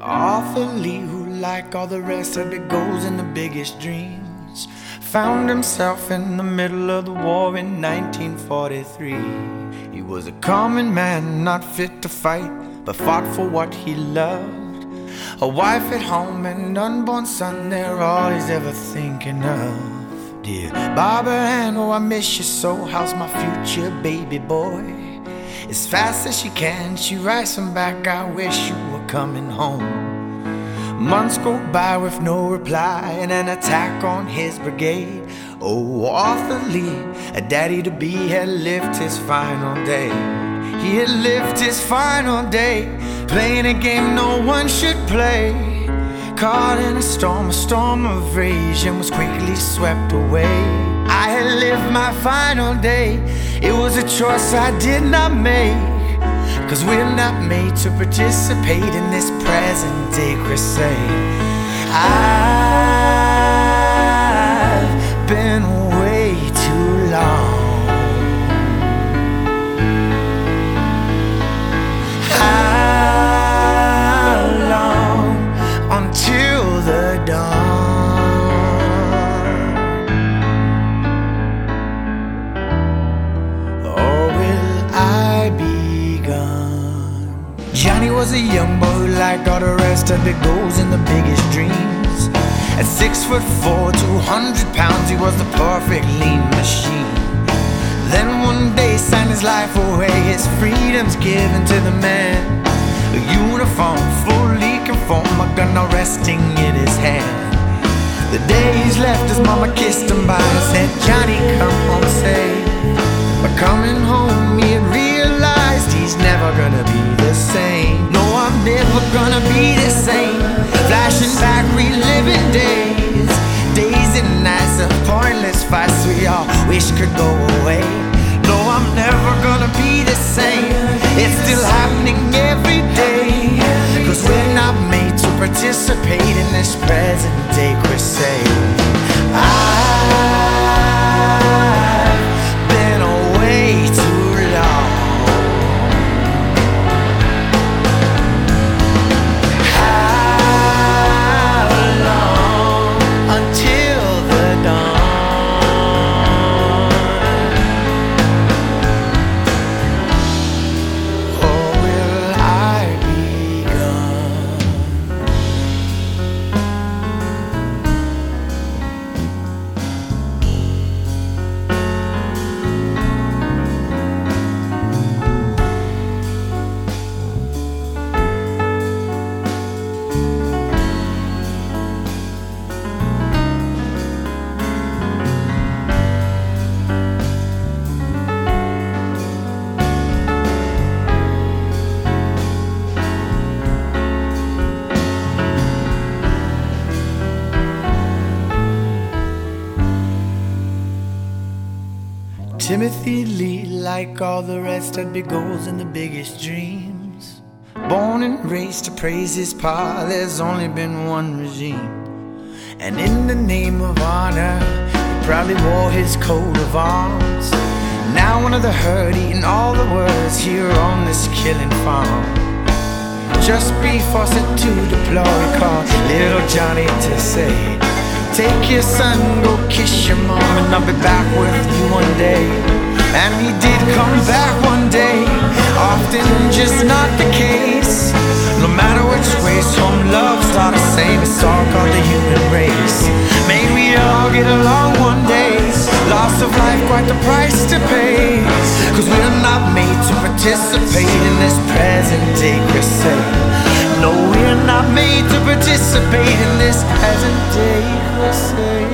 Arthur Lee, who like all the rest had big goals and the biggest dreams, found himself in the middle of the war in 1943. He was a common man, not fit to fight, but fought for what he loved. A wife at home and unborn son, they're all he's ever thinking of. Dear Barbara Ann, oh I miss you so, how's my future baby boy? As fast as she can, she writes him back, I wish you were coming home. Months go by with no reply and an attack on his brigade. Oh, Arthur Lee, a daddy-to-be, had lived his final day. He had lived his final day, playing a game no one should play. Caught in a storm of rage, and was quickly swept away. I had lived my final day, it was a choice I did not make. 'Cause we're not made to participate in this present day crusade. I've been way too long. How long until the dawn? Or will I be gone? Johnny was a young boy who, like all the rest, had big goals and the biggest dreams. At 6'4", 200 pounds, he was the perfect lean machine. Then one day signed his life away, his freedom's given to the man. A uniform fully conformed, a gun now resting in his hand. The day he's left, his mama kissed him by and said, Johnny, come home safe. But coming home, he had realized he's never gonna be the same. No, I'm never gonna be the same. Flashing back, reliving days, days and nights of pointless fights we all wish could go away. No, I'm never gonna be the same. It's still happening every day. 'Cause we're not made to participate in this present day crusade. I've been away too long. How long until the dawn? Or will I be gone? Timothy Lee, like all the rest, had big goals and the biggest dreams. Born and raised to praise his pa, there's only been one regime. And in the name of honor, he proudly wore his coat of arms. Now one of the herd, eating all the words here on this killing farm. Just before set to deploy, he called little Johnny to say, take your son, go kiss your mom, and I'll be back with you one day. And he did come back one day, often just not the case. No matter which way, some love's all the same, it's all called the human race. May we all get along one day, loss of life quite the price to pay. 'Cause we're not made to participate in this present day crusade. No, we're not made to participate in this present day crusade.